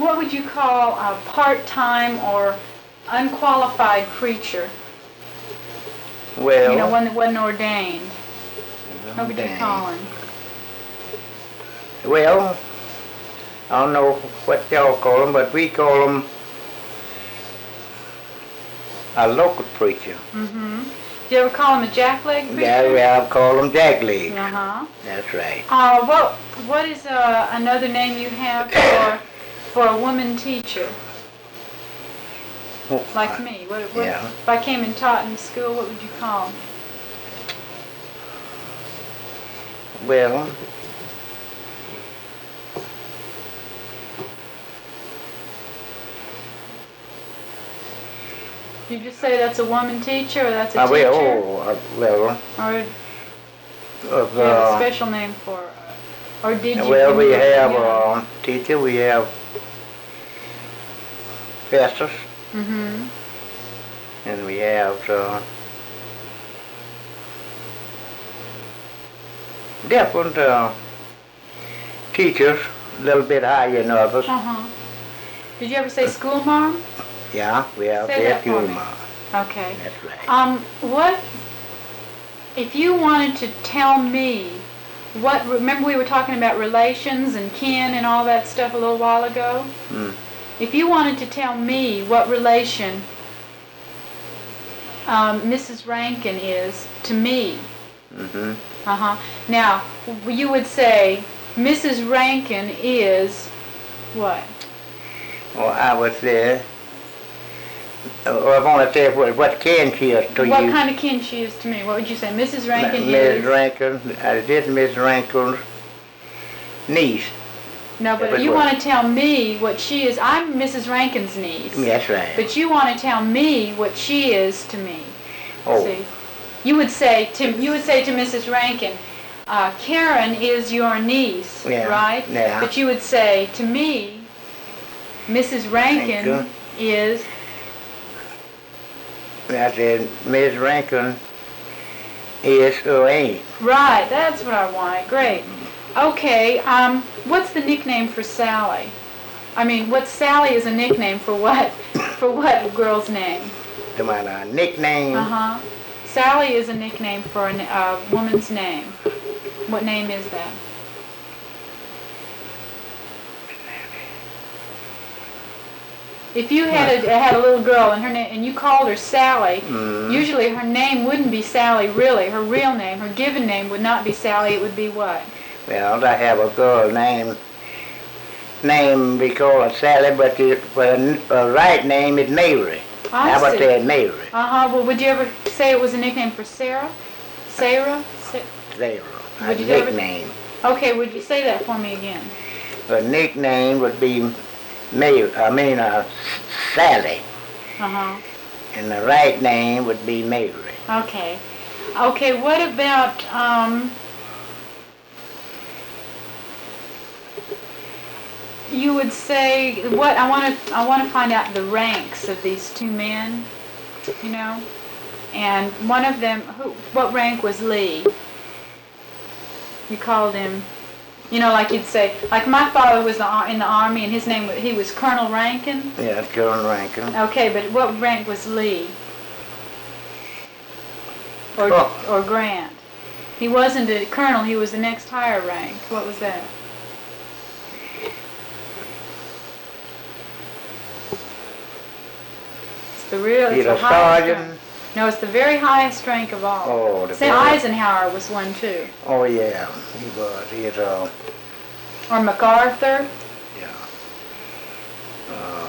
what would you call a part-time or unqualified preacher? Well, One that wasn't ordained. What would you call him? Well, I don't know what y'all call them, but we call them a local preacher. Mm-hmm. Do you ever call him a jackleg preacher? Yeah, I call them jackleg. Uh-huh. That's right. What is another name you have for a woman teacher? Like me. Yeah. If I came and taught in school, what would you call me? Well, You just say that's a woman teacher, or that's a teacher? Well, Or you have a special name for it? Or did you? Well, we have a teacher, we have Festus, Mm-hmm. and we have different teachers, a little bit higher than others. Uh-huh. Did you ever say schoolmarm? Yeah, we have Say that for me. Yuma. Okay. That's right. What, if you wanted to tell me remember we were talking about relations and kin and all that stuff a little while ago? Mm. If you wanted to tell me what relation Mrs. Rankin is to me, Mm-hmm. uh-huh. Now, you would say Mrs. Rankin is what? Well, I would say, I want to say what can she is to you. What kind of kin she is to me? What would you say? Mrs. Rankin Miss is? Rankin, I did Miss Rankin's niece. No, but you want to tell me what she is. I'm Mrs. Rankin's niece. That's right. But you want to tell me what she is to me. Oh. See? You would say to Mrs. Rankin, Karen is your niece, Yeah, right? yeah. But you would say to me, Mrs. Rankin is. I said Miss Rankin is or ain't. Right, that's what I wanted. Great. Okay, what's the nickname for Sally? I mean, Sally is a nickname for what? For what girl's name? To my nickname. Uh-huh. Sally is a nickname for a woman's name. What name is that? If you had a little girl and her name, and you called her Sally, usually her name wouldn't be Sally really. Her real name, her given name would not be Sally, it would be what? Well, I have a girl name we call her Sally, but her right name is Mary. I would see. say Mary. Uh-huh. Well, would you ever say it was a nickname for Sarah? Sarah? Sarah. A Would you ever- nickname. Okay, would you say that for me again? Her nickname would be Sally. Uh-huh. And the right name would be Mary. Okay. Okay, what about, you would say, what, I want to find out the ranks of these two men, and one of them, what rank was Lee? You called him, like you'd say, like my father was in the Army and he was Colonel Rankin. Yeah, Colonel Rankin. Okay, but what rank was Lee? Or Grant? He wasn't a colonel, he was the next higher rank. What was that? He's a sergeant. No, it's the very highest rank of all. Oh, Say Eisenhower was one too. Oh yeah, he was. Or MacArthur. Yeah.